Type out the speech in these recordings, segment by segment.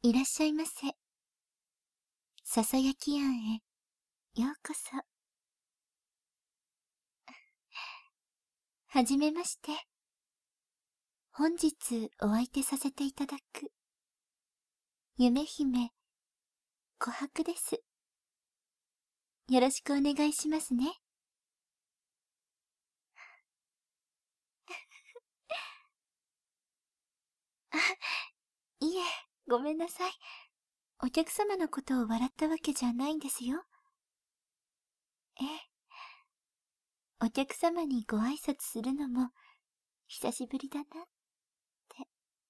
いらっしゃいませ。ささやき庵へようこそ。はじめまして。本日お相手させていただく夢姫琥珀です。よろしくお願いしますね。あ、いえ、ごめんなさい。お客様のことを笑ったわけじゃないんですよ。ええ。お客様にご挨拶するのも久しぶりだなって。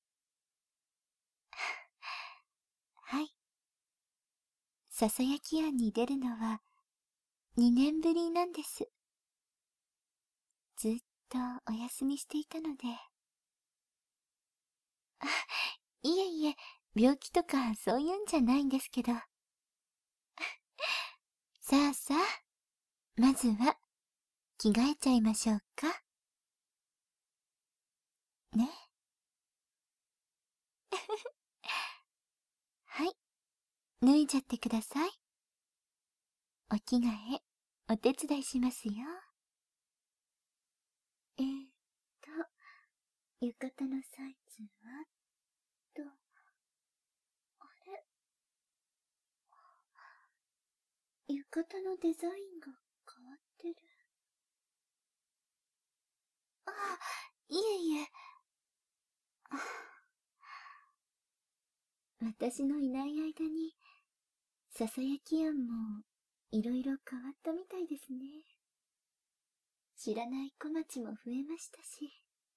はい。ささやき庵に出るのは2年ぶりなんです。ずっとお休みしていたので。あ、いえいえ、病気とかそういうんじゃないんですけど。さあさあ、まずは着替えちゃいましょうか。ね。はい、脱いじゃってください。お着替え、お手伝いしますよ。えーと、浴衣のサイズは、あれ、浴衣のデザインが変わってる。あ、いえいえ。私のいない間に、ささやき庵もいろいろ変わったみたいですね。知らない小町も増えましたし。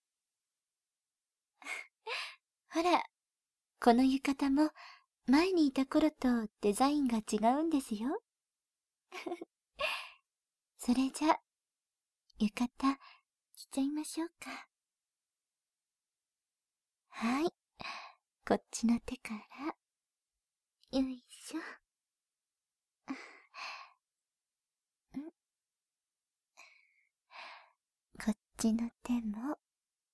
ほら、この浴衣も前にいた頃とデザインが違うんですよ。それじゃ、浴衣着ちゃいましょうか。はい。こっちの手から、よいしょ。こっちの手も、よ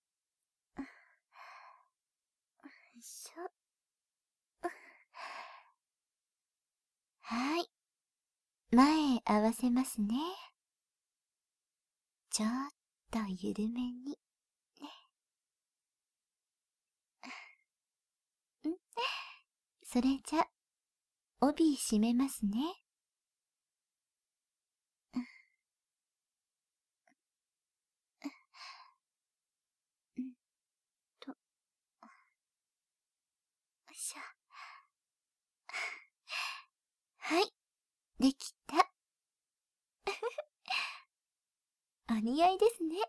いしょ。はい。前へ合わせますね。ちょっと緩めに。それじゃ、帯締めますね。うんと、よいしょ。はい、できた。お似合いですね。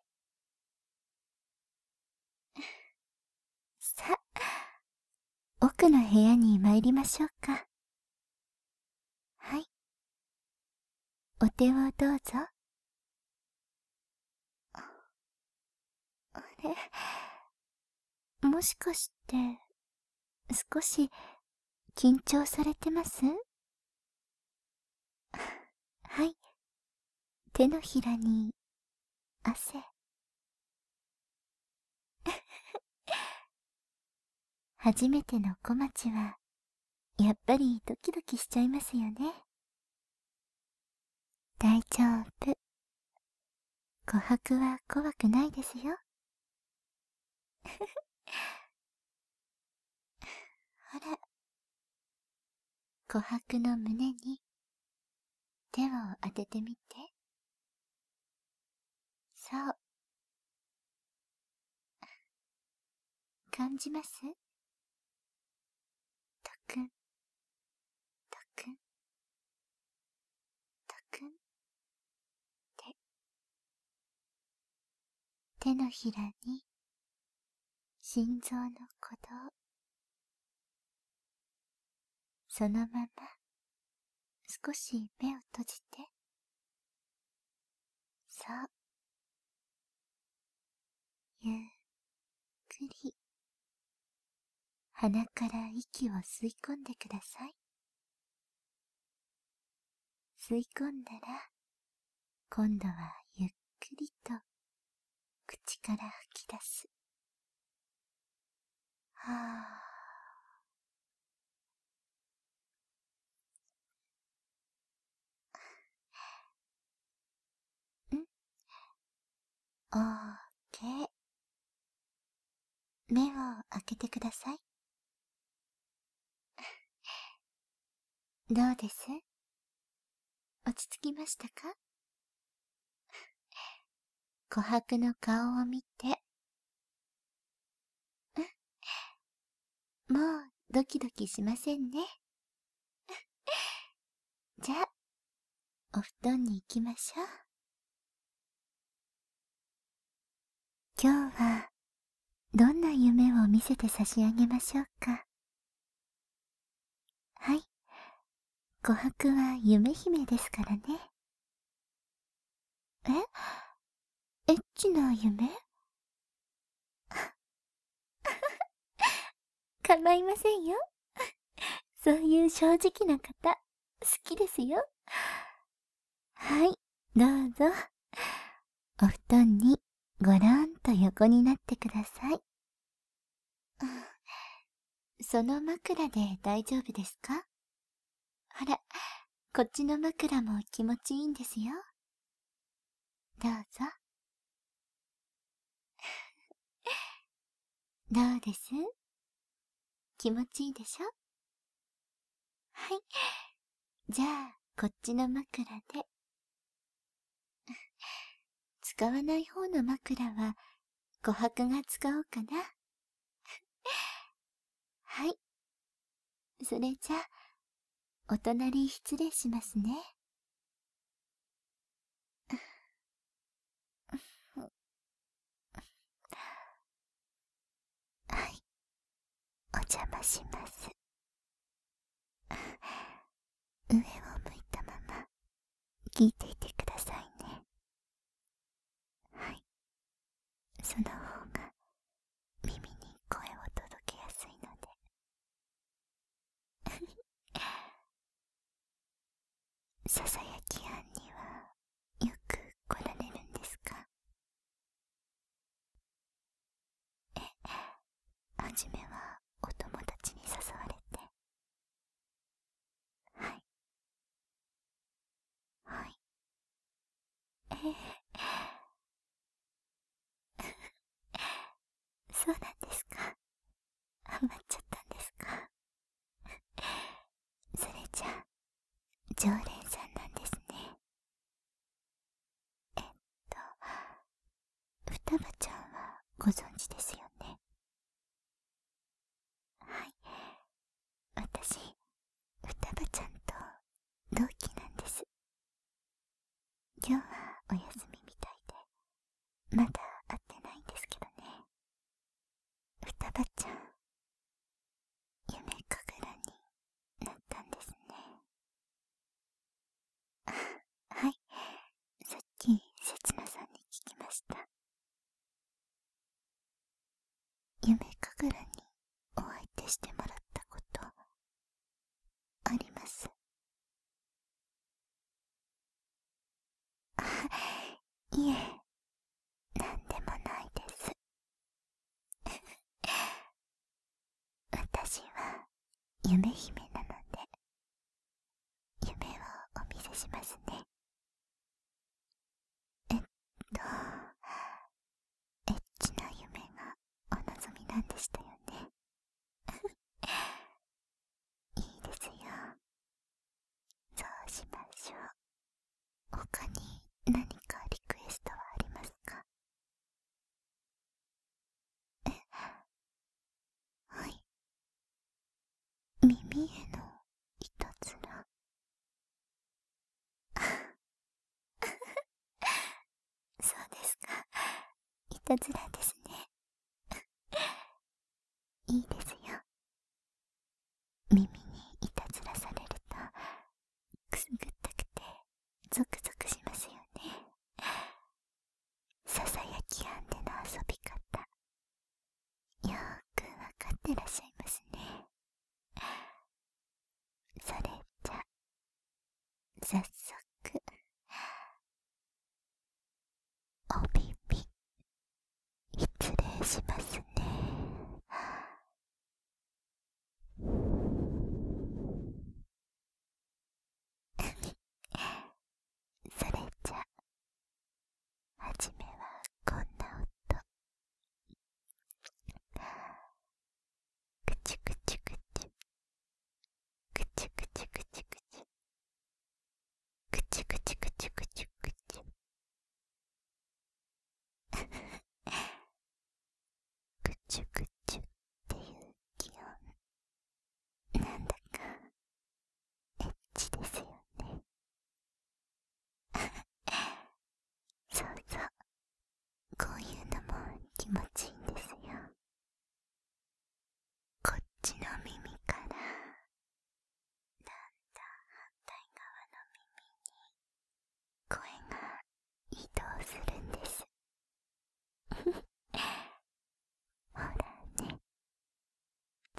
さあ、奥の部屋に参りましょうか。はい。お手をどうぞ。あれ、もしかして、少し緊張されてます？はい。手のひらに汗。初めての小町は、やっぱりドキドキしちゃいますよね。大丈夫。琥珀は怖くないですよ。ほら、琥珀の胸に手を当ててみて。そう。感じます？とくん、とくん、とくんって。手のひらに心臓の鼓動。そのまま少し目を閉じて。そう。ゆっくり鼻から息を吸い込んでください。吸い込んだら、今度はゆっくりと口から吐き出す。はオーケー。目を開けてください。どうです？落ち着きましたか？琥珀の顔を見て。もうドキドキしませんね。じゃあ、お布団に行きましょう。今日はどんな夢を見せて差し上げましょうか。はい。琥珀は夢姫ですからね。エッチな夢？構いませんよ。そういう正直な方、好きですよ。はい、どうぞ。お布団にごろんと横になってください。その枕で大丈夫ですか？ほら、こっちの枕も気持ちいいんですよ。どうぞ。どうです？気持ちいいでしょ？はい。じゃあ、こっちの枕で。使わない方の枕は、琥珀が使おうかな。はい。それじゃあ、お隣失礼しますね。はい。お邪魔します。上を向いたまま、聞いていてくださいね。はい。その方が、耳に声を届けやすいので。ささやき庵には、よく来られるんですか？はじめはお友達に誘われて。はい。はい。そうなんですか。ハマっちゃったんですか。それじゃあ、常連さんなんですね。双葉ちゃんはご存知ですよね。はい。私、双葉ちゃんと同期なんです。今日はお休みみたいで、まだ会ってないんですけどね。双葉ちゃん、夢神楽になったんですね。はい。さっき、せつなさんに聞きました。夢神楽にお相手してもらったこと、あります。いえ、なんでもないです。私は夢姫なので、夢をお見せしますね。エッチな夢がお望みなんでしたよね。いいですよ。そうしましょう。他に何かリクエストはありますか？はい。耳へのいたずら。そうですか。いたずらですね。いいですよ。耳にいたずらされると、くすぐったくて、ゾクゾクしますよね。ささやき庵での遊び方、よーくわかってらっしゃいますね。それじゃ、早速、お耳、失礼しますね。それじゃ、はじめはこん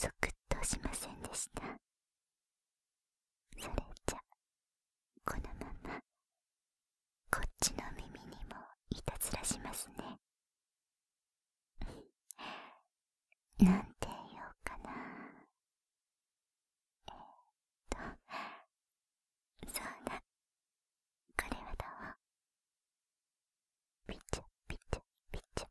ゾクッとしませんでした。それじゃこのままこっちの耳にもいたずらしますね。なんて言おうかな。そうだ、これはどう？ピチャピチャピチャ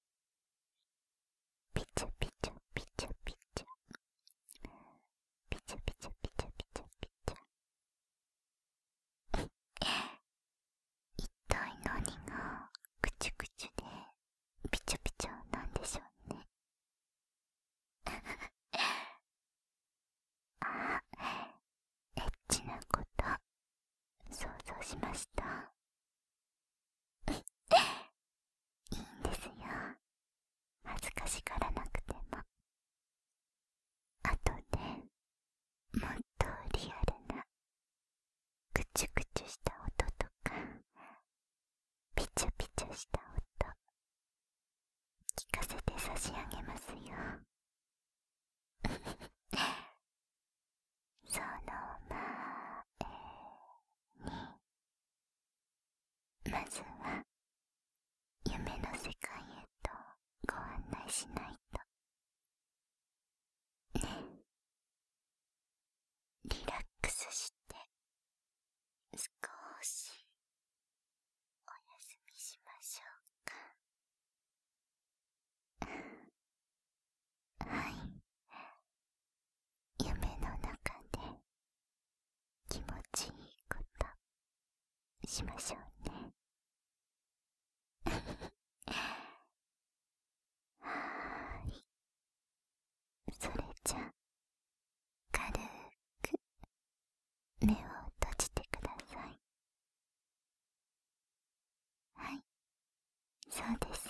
ピチャピチャピチャピチャピチャピチャピチャピチャピチャ一体何がクチュクチュでピチャピチャなんでしょうね。あ、エッチなこと想像しました。いいんですよ、恥ずかしがらなくても。あとでもっとリアルなクチュクチュした音とかピチャピチャした音聞かせて差し上げますよ。その前にまずは夢の世界へとご案内しないとね。リラックスして少しお休みしましょうか。はい、夢の中で気持ちいいことしましょうね。はーい、それじゃ軽く目を閉じてください。はい、そうです。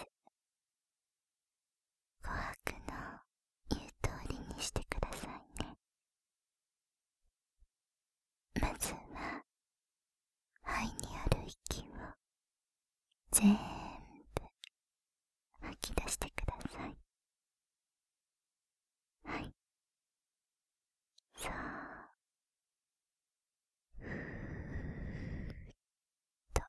琥珀の言う通りにしてくださいね。まずは肺にある息を全部吐き出してください。はい、そう、ふーっと。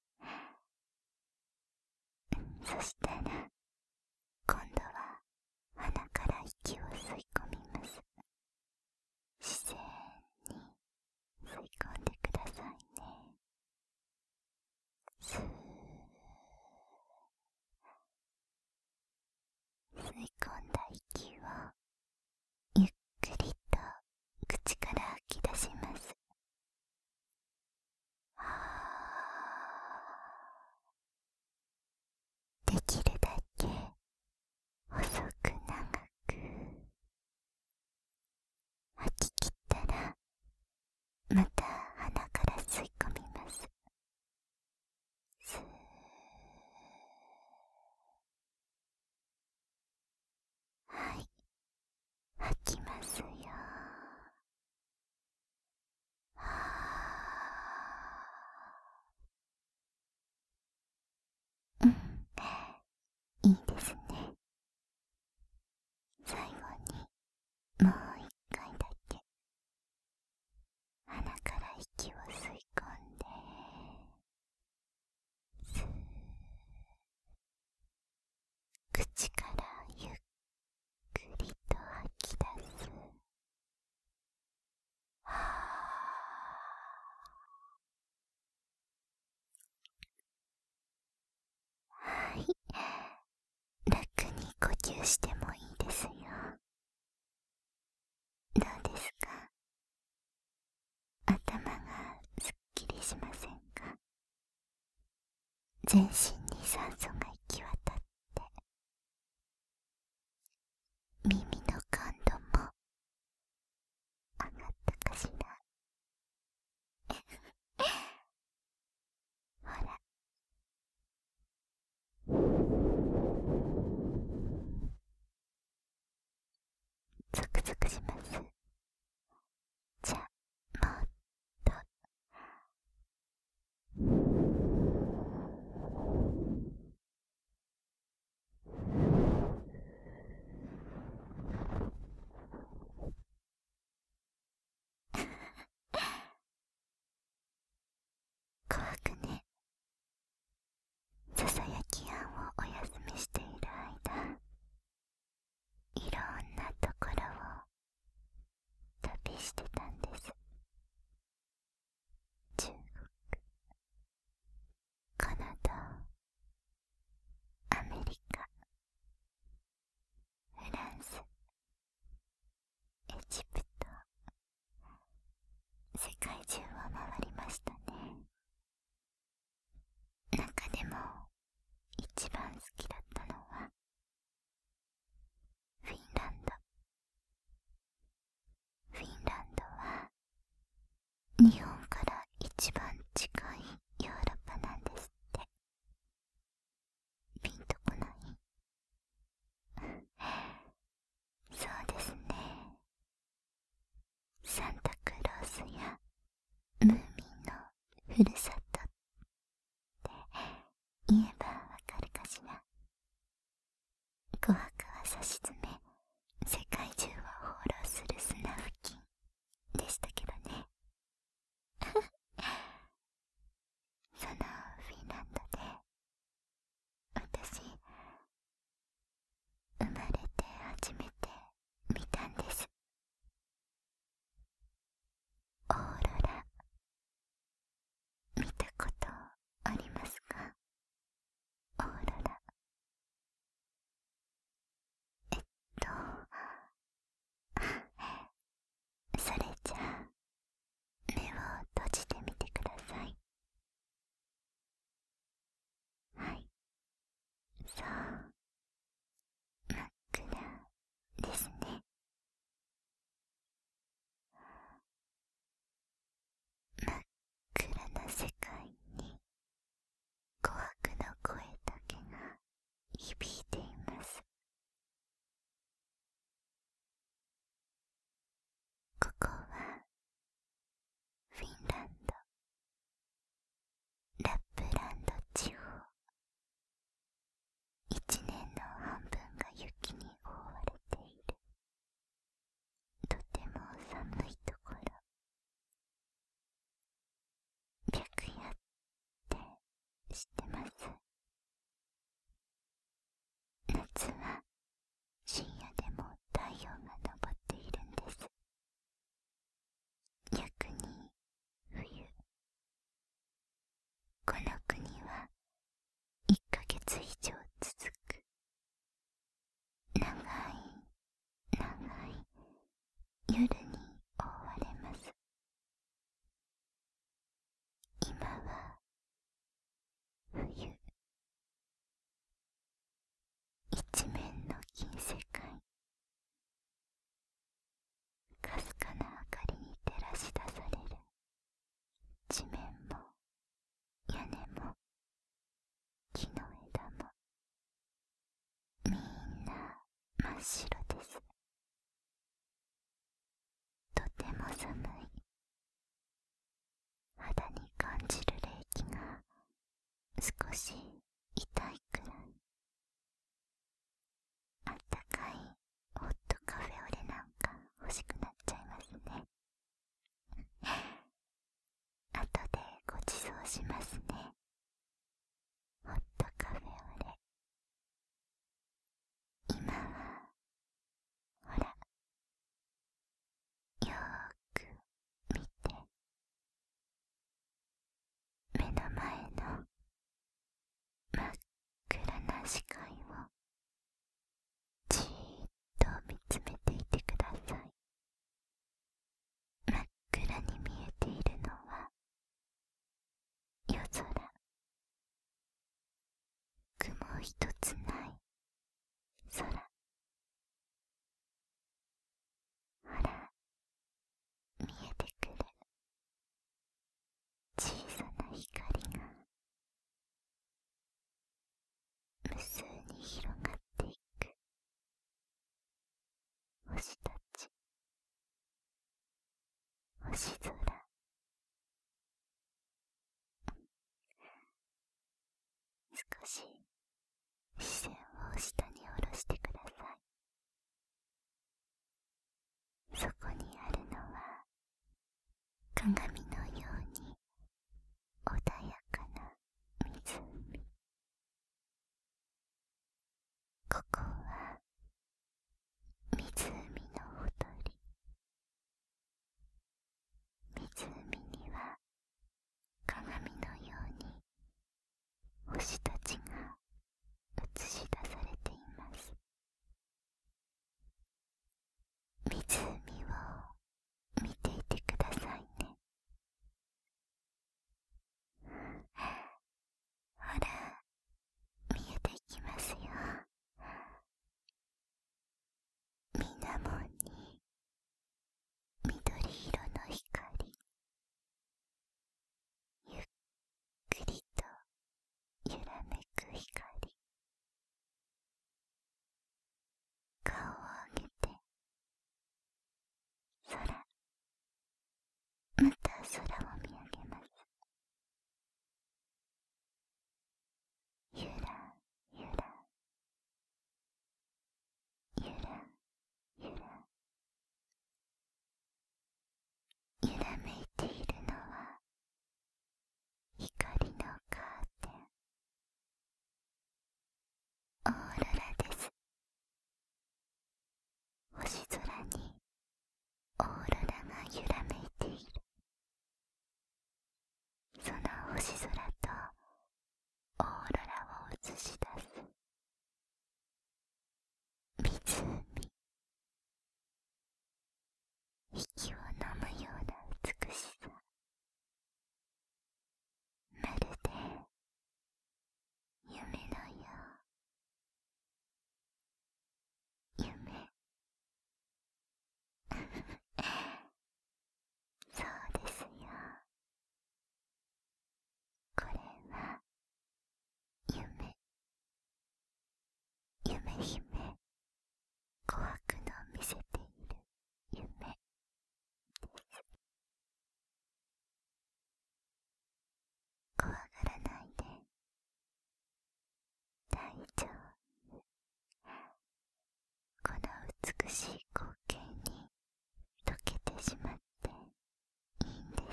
そしたら今度は鼻から息を吸い込みます。自然に吸い込んでくださいね。スーッ、吸い込んだ息をゆっくりと口から吐き出します。できるだけ細く長く吐き切ったらまた鼻から吸い込みます。スーッ、はい、吐きますよ。うん、いいですね。最後にもう一回だけ鼻から息を吸い込んでスーッ、口からゆっくりと吐き出す。はい、楽に呼吸してもいいですよ。どうですか？頭がすっきりしませんか？全身に酸素が行き渡って耳の感度も上がったかしら。ほら、ゾクゾクします。じゃあもっとふるさとって言えばわかるかしら。琥珀はさしずめ世界中を放浪する砂付近でしたけどね。そのフィンランドで私生まれて初めて見たんです。オーロラ、見たことありますか？オーロラ。とそれじゃあ目を閉じてみてください。はい、そう、真っ暗ですね。真っ暗な世界に琥珀の声だけが響いています。ここはフィンランド、ラップランド地方。一年の半分が雪に覆われているとても寒いところ。白夜って知ってます？夏は深夜でも太陽が昇っているんです。逆に冬、この国は1ヶ月以上続く長い長い夜に覆われます。今は冬、一面の銀世界、かすかな明かりに照らし出される地面も屋根も木の枝もみんな真っ白です。とても寒い。肌に感じる冷気が少し痛いくらい。あったかいホットカフェオレなんか欲しくなっちゃいますね。後でご馳走しますね。ホットカフェオレ。今はほら、よーく見て。目の前の真っ暗な視界をじーっと見つめていてください。真っ暗に見えているのは夜空。雲一つない空。ほら、見えてくる小さな光が無数に広がっていく。星たち、星空。少し視線を下に下ろしてください。そこにあるのは鏡のように穏やかな湖。ここは湖のほとり。湖には鏡のように星たちが映し出されています。湖を見ていてくださいね。 息を飲むような美しさ。まるで夢のよう。夢。そうですよ。これは夢。夢姫。琥珀の見せている夢です。怖がらないで。大丈夫。この美しい光景に溶けてしまっていいんです。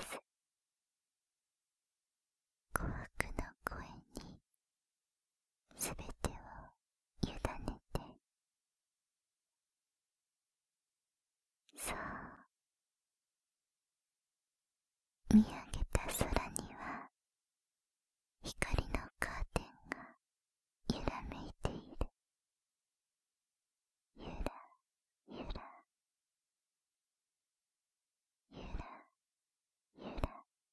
琥珀の声にすべてを委ねて。そう、見上げた空には光のカーテンが揺らめいている。ゆらゆらゆらゆらゆら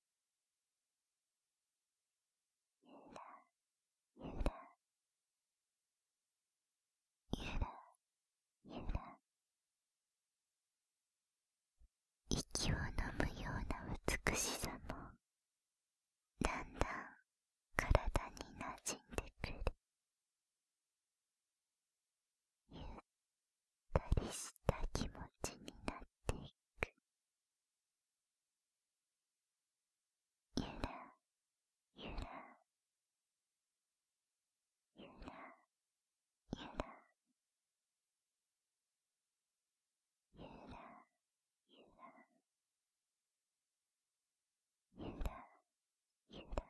ゆらゆらゆら。息を飲むような美しさもだんだん体に馴染んでくる。ゆったりした気持ちになっていく。ゆらゆらゆらゆらゆらゆらゆらゆら。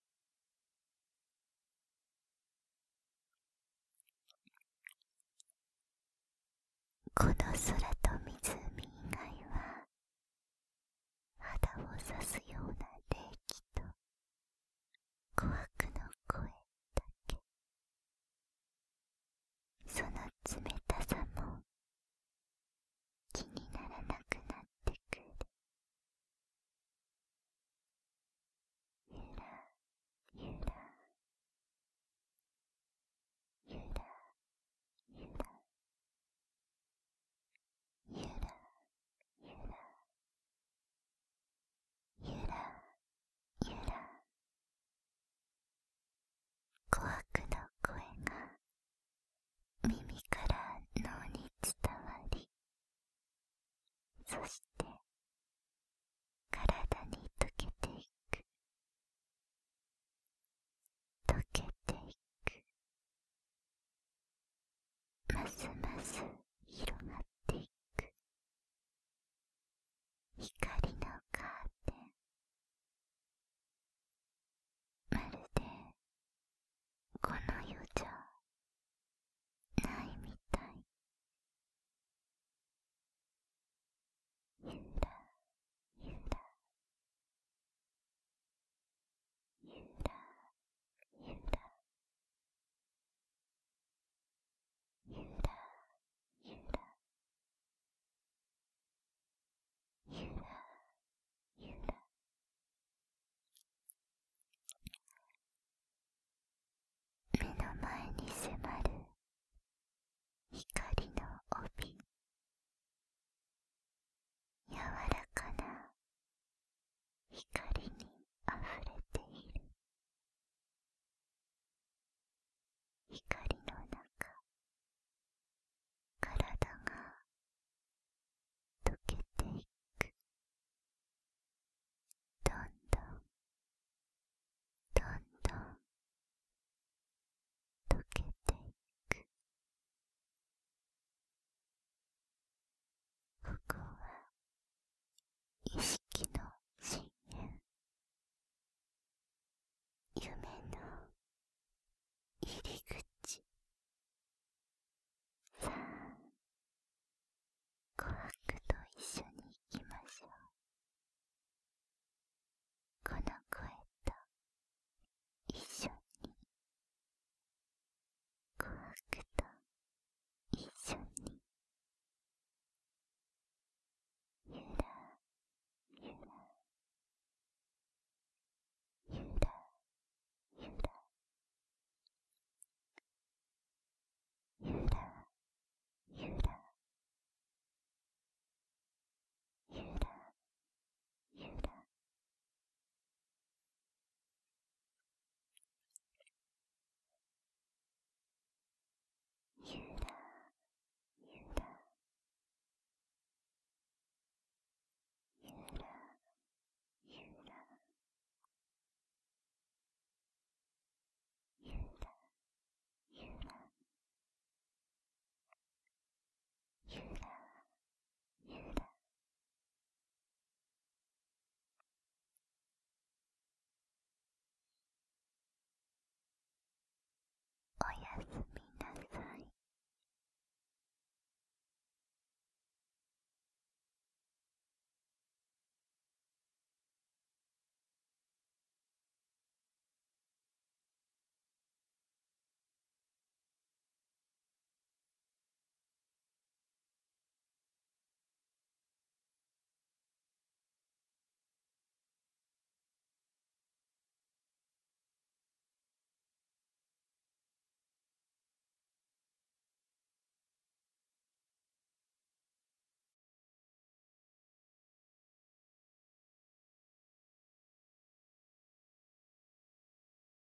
この空と湖以外は肌を刺すような冷気と琥珀の声だけ。その冷たさも気にならなくなってくる。ゆらゆらゆらゆらゆらゆらゆらゆら。琥珀の声が耳から脳に伝わり、そして